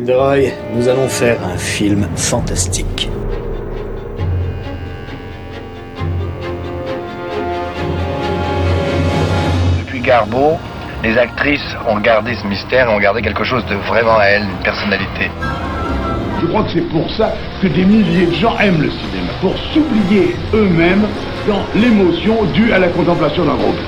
Gilderoy, nous allons faire un film fantastique. Depuis Garbo, les actrices ont gardé ce mystère et ont gardé quelque chose de vraiment à elles, une personnalité. Je crois que c'est pour ça que des milliers de gens aiment le cinéma, pour s'oublier eux-mêmes dans l'émotion due à la contemplation d'un groupe.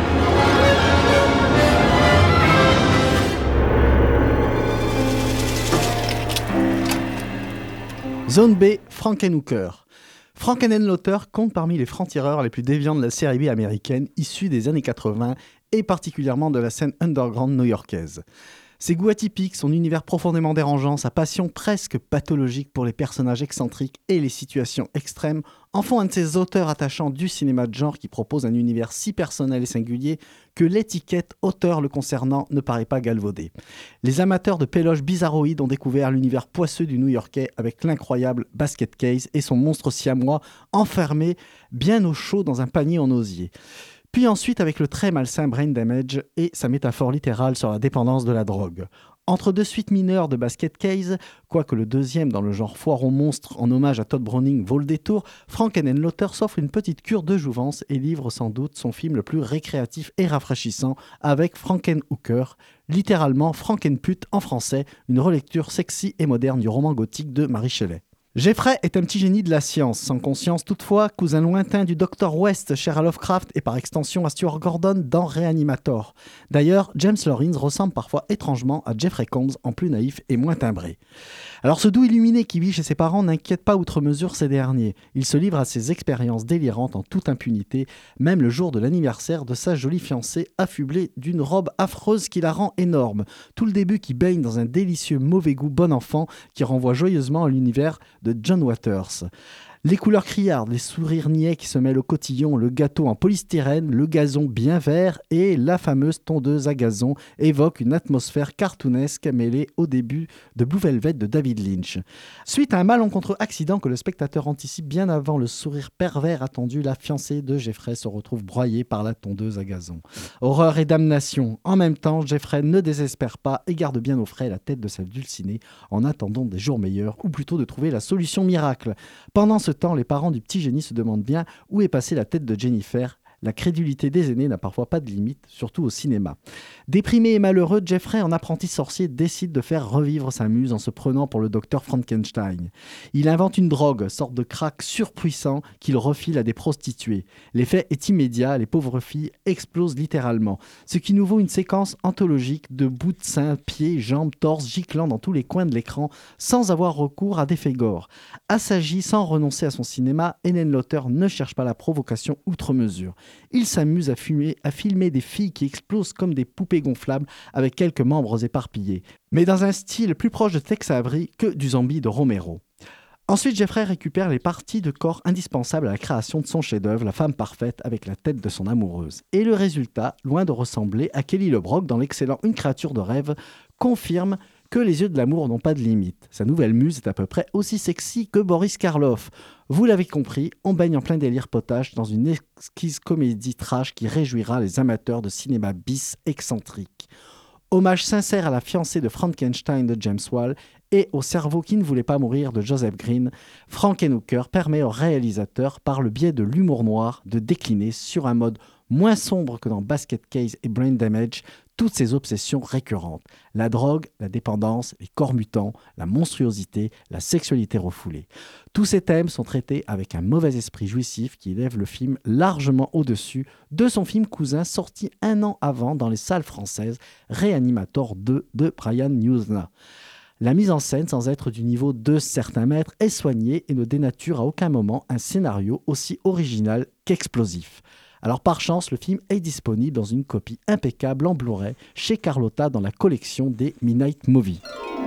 Zone B, Frankenhooker. Frankenhooker compte parmi les francs-tireurs les plus déviants de la série B américaine issue des années 80 et particulièrement de la scène underground new-yorkaise. Ses goûts atypiques, son univers profondément dérangeant, sa passion presque pathologique pour les personnages excentriques et les situations extrêmes en font un de ces auteurs attachants du cinéma de genre qui propose un univers si personnel et singulier que l'étiquette auteur le concernant ne paraît pas galvaudée. Les amateurs de péloches bizarroïdes ont découvert l'univers poisseux du New-Yorkais avec l'incroyable Basket Case et son monstre siamois enfermé bien au chaud dans un panier en osier. Puis ensuite avec le très malsain Brain Damage et sa métaphore littérale sur la dépendance de la drogue. Entre deux suites mineures de Basket Case, quoique le deuxième dans le genre foire aux monstres en hommage à Todd Browning vaut le détour, Frankenhooker s'offre une petite cure de jouvence et livre sans doute son film le plus récréatif et rafraîchissant avec Frankenhooker, littéralement Frankenpute en français, une relecture sexy et moderne du roman gothique de Mary Shelley. Jeffrey est un petit génie de la science, sans conscience toutefois, cousin lointain du Dr West, cher à Lovecraft et par extension à Stuart Gordon dans Reanimator. D'ailleurs, James Lawrence ressemble parfois étrangement à Jeffrey Combs en plus naïf et moins timbré. Alors ce doux illuminé qui vit chez ses parents n'inquiète pas outre mesure ces derniers. Il se livre à ses expériences délirantes en toute impunité, même le jour de l'anniversaire de sa jolie fiancée affublée d'une robe affreuse qui la rend énorme. Tout le début qui baigne dans un délicieux mauvais goût bon enfant qui renvoie joyeusement à l'univers de John Waters. Les couleurs criardes, les sourires niais qui se mêlent au cotillon, le gâteau en polystyrène, le gazon bien vert et la fameuse tondeuse à gazon évoquent une atmosphère cartoonesque mêlée au début de Blue Velvet de David Lynch. Suite à un malencontreux accident que le spectateur anticipe bien avant le sourire pervers attendu, la fiancée de Jeffrey se retrouve broyée par la tondeuse à gazon. Horreur et damnation. En même temps, Jeffrey ne désespère pas et garde bien au frais la tête de sa dulcinée en attendant des jours meilleurs ou plutôt de trouver la solution miracle. Pendant ce temps, les parents du petit génie se demandent bien où est passée la tête de Jennifer. La crédulité des aînés n'a parfois pas de limite, surtout au cinéma. Déprimé et malheureux, Jeffrey, en apprenti sorcier, décide de faire revivre sa muse en se prenant pour le docteur Frankenstein. Il invente une drogue, sorte de crack surpuissant qu'il refile à des prostituées. L'effet est immédiat, les pauvres filles explosent littéralement. Ce qui nous vaut une séquence anthologique de bouts de seins, pieds, jambes, torses giclant dans tous les coins de l'écran sans avoir recours à des faits gore. Assagi sans renoncer à son cinéma, Helen Lauter ne cherche pas la provocation outre mesure. Il s'amuse à filmer des filles qui explosent comme des poupées gonflables avec quelques membres éparpillés, mais dans un style plus proche de Tex Avery que du zombie de Romero. Ensuite, Jeffrey récupère les parties de corps indispensables à la création de son chef-d'œuvre, la femme parfaite avec la tête de son amoureuse. Et le résultat, loin de ressembler à Kelly LeBrock dans l'excellent Une créature de rêve, confirme que les yeux de l'amour n'ont pas de limite. Sa nouvelle muse est à peu près aussi sexy que Boris Karloff. Vous l'avez compris, on baigne en plein délire potage dans une exquise comédie trash qui réjouira les amateurs de cinéma bis excentrique. Hommage sincère à la fiancée de Frankenstein de James Whale et au cerveau qui ne voulait pas mourir de Joseph Green, Frankenhooker permet au réalisateur, par le biais de l'humour noir, de décliner sur un mode moins sombre que dans Basket Case et Brain Damage toutes ses obsessions récurrentes. La drogue, la dépendance, les corps mutants, la monstruosité, la sexualité refoulée. Tous ces thèmes sont traités avec un mauvais esprit jouissif qui élève le film largement au-dessus de son film cousin sorti un an avant dans les salles françaises, Reanimator 2 de Brian Yuzna. La mise en scène, sans être du niveau de certains maîtres, est soignée et ne dénature à aucun moment un scénario aussi original qu'explosif. Alors par chance, le film est disponible dans une copie impeccable en Blu-ray chez Carlotta dans la collection des Midnight Movies.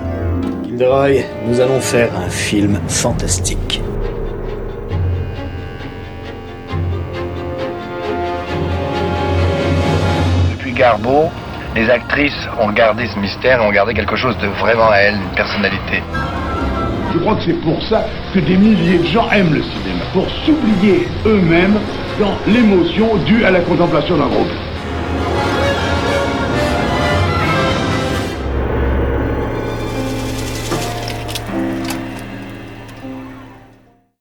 Gilderoy, nous allons faire un film fantastique. Depuis Garbo, les actrices ont gardé ce mystère et ont gardé quelque chose de vraiment à elles, une personnalité. Je crois que c'est pour ça que des milliers de gens aiment le cinéma, pour s'oublier eux-mêmes dans l'émotion due à la contemplation d'un groupe.